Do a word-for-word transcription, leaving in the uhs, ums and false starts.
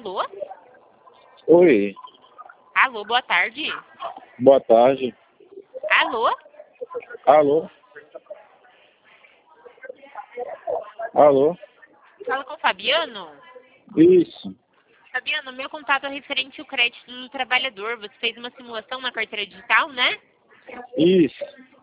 Alô? Oi, Alô, boa tarde. boa tarde. Alô? Alô? Alô? Fala com o Fabiano? Isso, Fabiano, meu contato é referente ao crédito do trabalhador. Você fez uma simulação na carteira digital, né? isso.